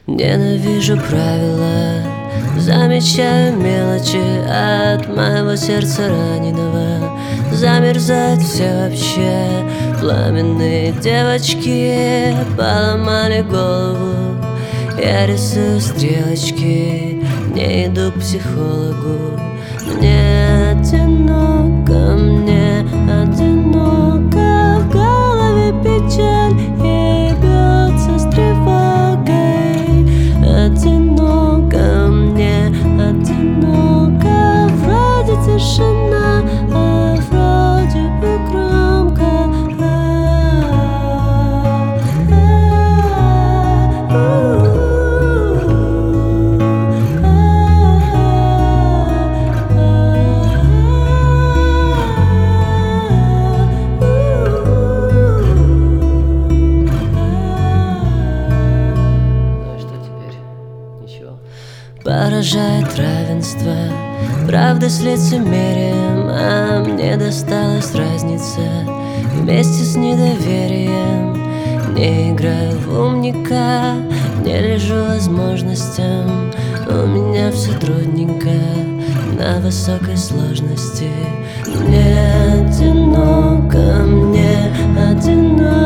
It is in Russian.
Ненавижу правила, замечаю мелочи от моего сердца раненого. Замерзает все вообще. Пламенные девочки поломали голову. Я рисую стрелочки, не иду к психологу. Мне одиноко, в голове печаль и бьется с тревогой. Одиноко, мне одиноко, вроде тишина, а вроде бы громко. Поражает равенство, правда с лицемерием, а мне досталась разница вместе с недоверием. Не играю в умника, не лежу возможностям. У меня все трудненько, на высокой сложности. Мне одиноко, мне одиноко.